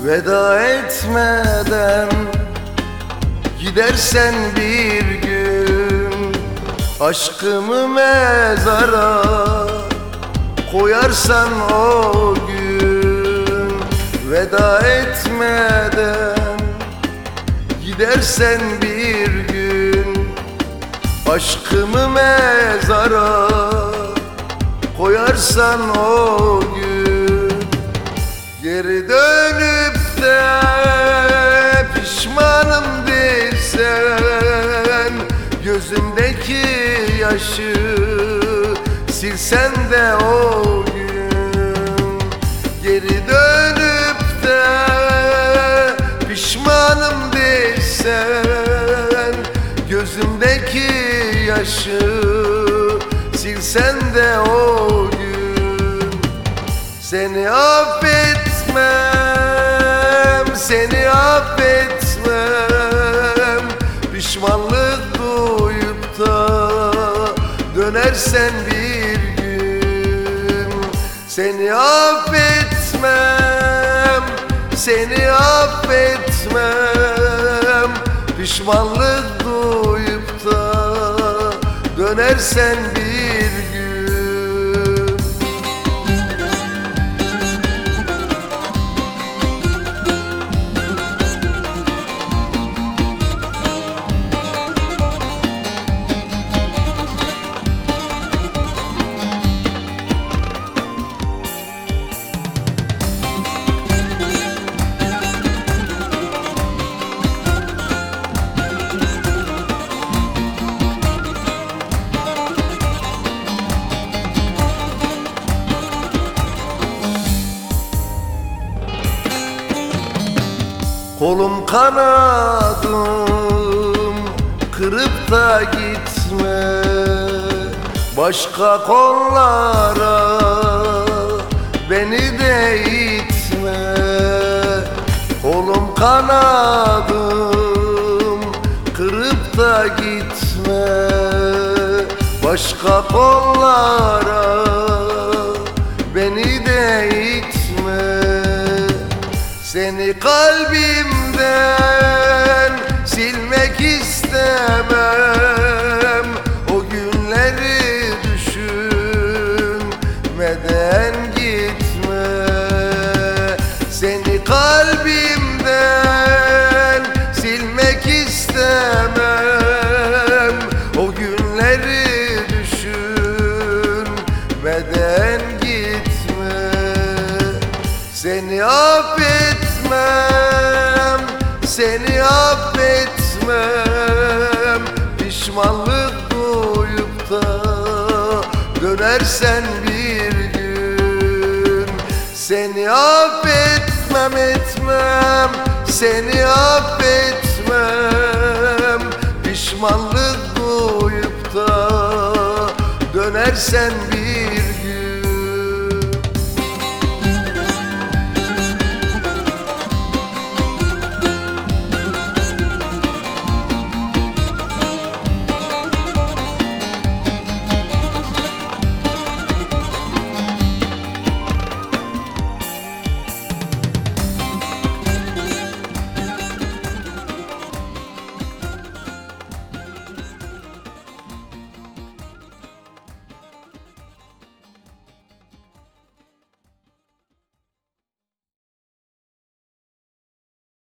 Veda etmeden gidersen bir gün, aşkımı mezara koyarsan o gün. Veda etmeden gidersen bir gün, aşkımı mezara koyarsan o gün. Geri dönüp de pişmanım desen, gözümdeki yaşı silsen de o gün. Geri dönüp de pişmanım desen, gözümdeki yaşı silsen de o gün. Seni affetmem, seni affetmem, pişmanlık duyup da dönersen bir gün. Seni affetmem, seni affetmem, pişmanlık duyup da dönersen bir gün. Kolum kanadım kırıp da gitme, başka kollara beni de itme. Kolum kanadım kırıp da gitme, başka kollara beni de itme. Seni kalbimden silmek istemem, o günleri düşünmeden gitme. Seni kalbimden silmek istemem, o günleri düşünmeden gitme. Seni affetmem, seni affetmem, pişmanlık duyup da dönersen bir gün. Seni affetmem etmem, seni affetmem, pişmanlık duyup da dönersen bir gün.